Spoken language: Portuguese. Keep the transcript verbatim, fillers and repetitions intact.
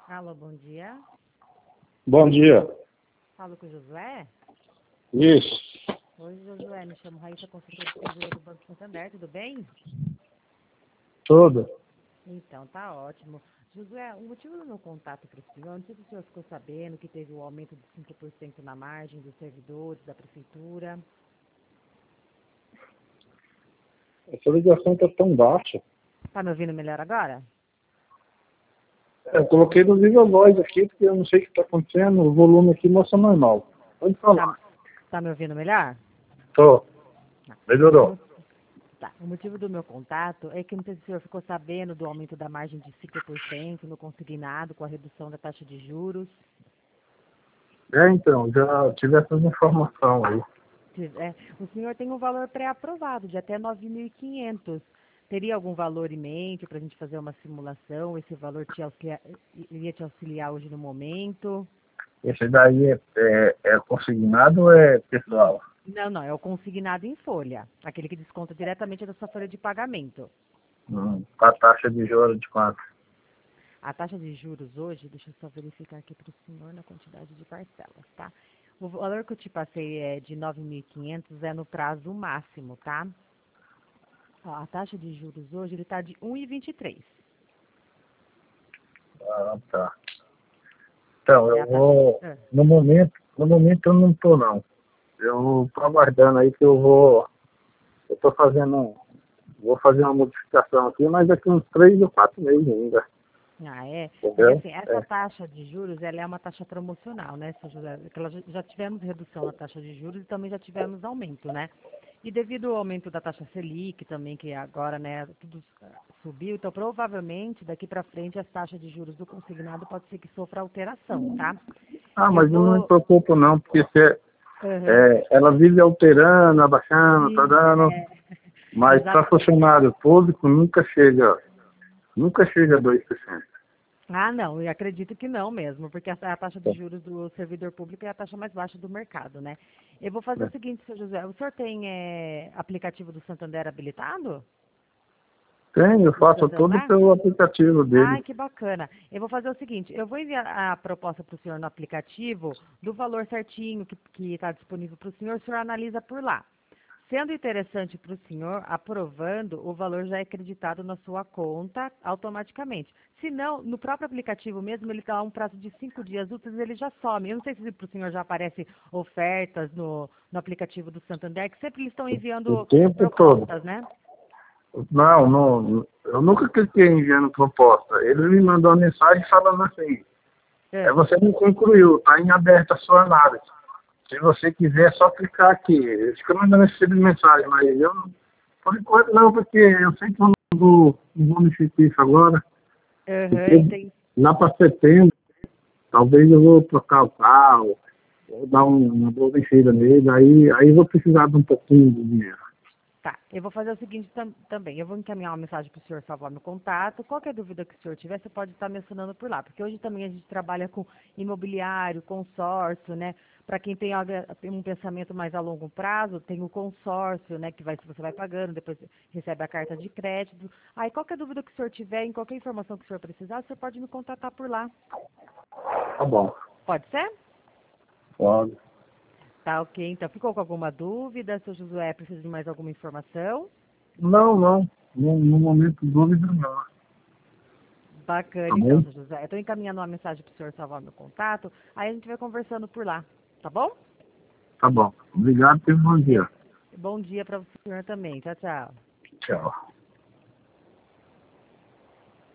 Alô, bom dia. Bom dia. Falo com o Josué? Isso. Oi, Josué, me chamo Raíssa, consultora financeira do Banco Santander, tudo bem? Tudo. Então, tá ótimo. Josué, o motivo do meu contato para o senhor, não sei se o senhor ficou sabendo que teve o aumento de cinco por cento na margem dos servidores da prefeitura. Essa ligação está tão baixa. Tá me ouvindo melhor agora? Eu coloquei no Viva Voz aqui, porque eu não sei o que está acontecendo. O volume aqui mostra normal. Pode falar. Tá, tá me ouvindo melhor? Tô. Não. Melhorou. Tá. O motivo do meu contato é que não sei se o senhor ficou sabendo do aumento da margem de cinco por cento no consignado com a redução da taxa de juros. É, então, já tive essas informações aí. É, o senhor tem um valor pré-aprovado de até nove mil e quinhentos. Teria algum valor em mente para a gente fazer uma simulação? Esse valor te auxilia, iria te auxiliar hoje no momento? Esse daí é, é, é consignado ou é pessoal? Não, não, é o consignado em folha. Aquele que desconta diretamente da sua folha de pagamento. Hum, com a taxa de juros de quanto? A taxa de juros hoje, deixa eu só verificar aqui para o senhor na quantidade de parcelas, tá? O valor que eu te passei é de nove mil e quinhentos, é no prazo máximo, tá? Ó, a taxa de juros hoje, ele está de um vírgula vinte e três. Ah, tá. Então, É eu a taxa... vou... Ah, No momento, no momento eu não tô, não. Eu tô aguardando aí que eu vou... Eu tô fazendo... um- Vou fazer uma modificação aqui, mas daqui uns três ou quatro meses ainda. ah, é? Porque Entendeu? assim, essa É. taxa de juros, ela é uma taxa promocional, né, seu José? Porque ela já já tivemos redução na taxa de juros e também já tivemos aumento, né? E devido ao aumento da taxa Selic também, que agora, né, tudo ah, subiu, então provavelmente daqui para frente as taxas de juros do consignado pode ser que sofra alteração, tá? Ah, Eu mas eu não me vou... preocupo não, porque se é, Aham. é, ela vive alterando, abaixando, tá Sim, dando, é, mas para exatamente. funcionário público nunca chega, nunca chega a dois por cento. Ah, não, eu acredito que não mesmo, porque a, a taxa de juros do servidor público é a taxa mais baixa do mercado, né? Eu vou fazer o Né? seguinte, seu José, o senhor tem eh, aplicativo do Santander habilitado? Tem, eu No faço seu tudo celular? pelo aplicativo dele. Ai, que bacana. Eu vou fazer o seguinte, eu vou enviar a proposta para o senhor no aplicativo, do valor certinho que está disponível para o senhor, o senhor analisa por lá. Sendo interessante para o senhor, aprovando, o valor já é creditado na sua conta automaticamente. Se não, no próprio aplicativo mesmo, ele dá um prazo de cinco dias úteis, ele já some. Eu não sei se para o senhor já aparece ofertas no, no aplicativo do Santander, que sempre eles estão O enviando tempo todo. propostas, né? Não, não, eu nunca cliquei enviando proposta. Ele me mandou uma mensagem falando assim, é, É. você não concluiu, está em aberta a sua análise. Se você quiser, é só clicar aqui. Eu fico mandando esse tipo de mensagem, mas eu, por enquanto, não, porque eu sei que eu não vou, não vou mexer com isso agora. Aham, Porque entendi. lá para setembro, talvez eu vou trocar o carro, vou dar um, uma boa mexida nele, aí, aí eu vou precisar de um pouquinho de dinheiro. Tá, eu vou fazer o seguinte tam- também. Eu vou encaminhar uma mensagem para o senhor salvar meu contato. Qualquer dúvida que o senhor tiver, você pode estar mencionando por lá. Porque hoje também a gente trabalha com imobiliário, consórcio, né? Para quem tem algo- tem um pensamento mais a longo prazo, tem o consórcio, né? Que vai, você vai pagando, depois recebe a carta de crédito. Aí qualquer dúvida que o senhor tiver, em qualquer informação que o senhor precisar, o senhor pode me contatar por lá. Tá bom, Pode ser? pode. Tá, ok. Então, ficou com alguma dúvida? Seu Josué precisa de mais alguma informação? Não, não, no, no momento dúvida não. Tá Bacana, então, bom? seu José. Eu estou encaminhando uma mensagem para o senhor salvar meu contato, aí a gente vai conversando por lá, tá bom? Tá bom. Obrigado e bom dia. Bom dia para o senhor também. Tchau, tchau. Tchau.